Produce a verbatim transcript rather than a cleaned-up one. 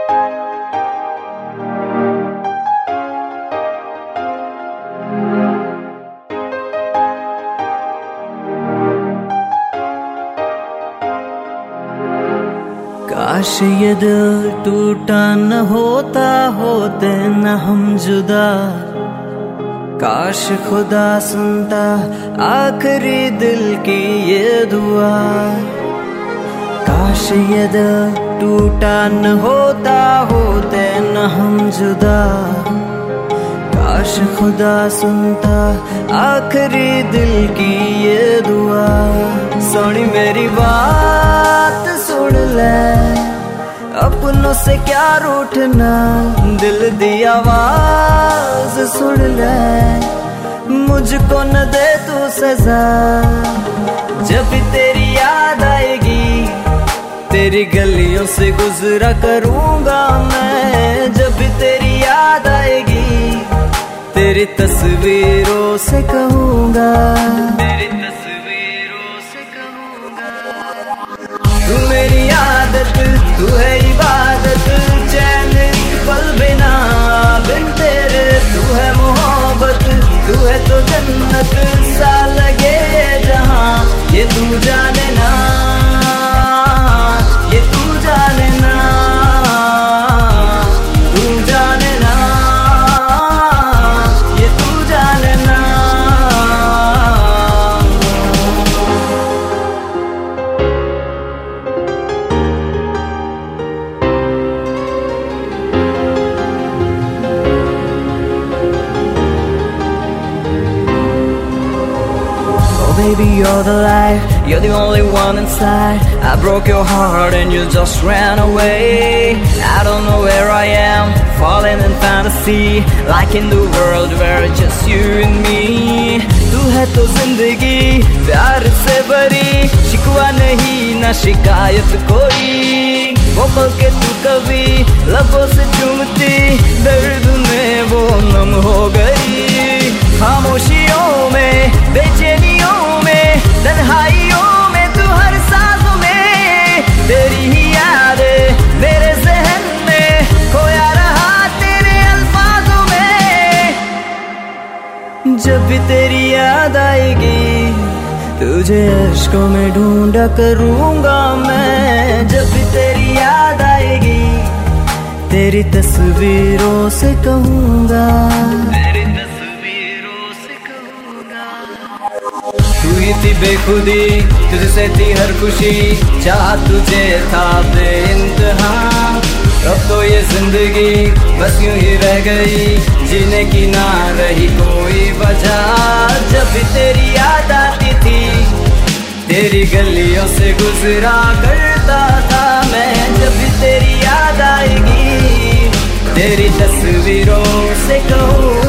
काश ये दिल टूटा न होता, होते न हम जुदा। काश खुदा सुनता आखिरी दिल की ये दुआ। काश ये दिल टूटा न होता, होते न हम जुदा। काश खुदा सुनता आखिरी दिल की ये दुआ। सुनी मेरी बात सुन ले, अपनों से क्या रूठना, दिल दी आवाज सुन ले। मुझको न दे तू सजा, जब तेरी याद आएगी तेरी गलियों से गुजरा करूंगा मैं। जब तेरी याद आएगी तेरी तस्वीरों से कहूंगा, तेरी तस्वीरों से कहूंगा। तू मेरी आदत, तू है इबादत, चैन पल बिना बिन तेरे। तू है मोहब्बत, तू है तो जन्नत सा लगे जहां। ये तू जाने ना, ये तू जाने ना, तू जाने ना, ये तू जाने ना। Baby, you're the light, you're the only one inside. I broke your heart and you just ran away. I don't know where I am, falling in fantasy, like in the world where it's just you and me. तू है तो जिंदगी प्यार से भरी, शिकवा नहीं ना शिकायत कोई। वो पल के तू कभी लबों से चूमती, दर्द में वो नम हो गई। खामोशियों में, बेचैनियों में, तन्हाइयों में, तू हर सांसों में। तेरी ही यादें मेरे ज़हन में, खोया रहा तेरे अल्फाजों में। जब भी तेरी याद आएगी तुझे अश्कों में ढूंढा करूंगा मैं। जब भी तेरी याद आएगी तेरी तस्वीरों से कहूंगा, तेरी तस्वीरों से कहूंगा। तू ही थी बेखुदी, तुझसे थी हर खुशी, चाह तुझे था बेइंतहा। अब तो ये जिंदगी बस यूं ही रह गई, जीने की ना रही कोई वजह। जब भी तेरी याद आती थी तेरी गलियों से गुजरा करता था मैं। जब भी तेरी याद आएगी तेरी तस्वीरों से कहूँ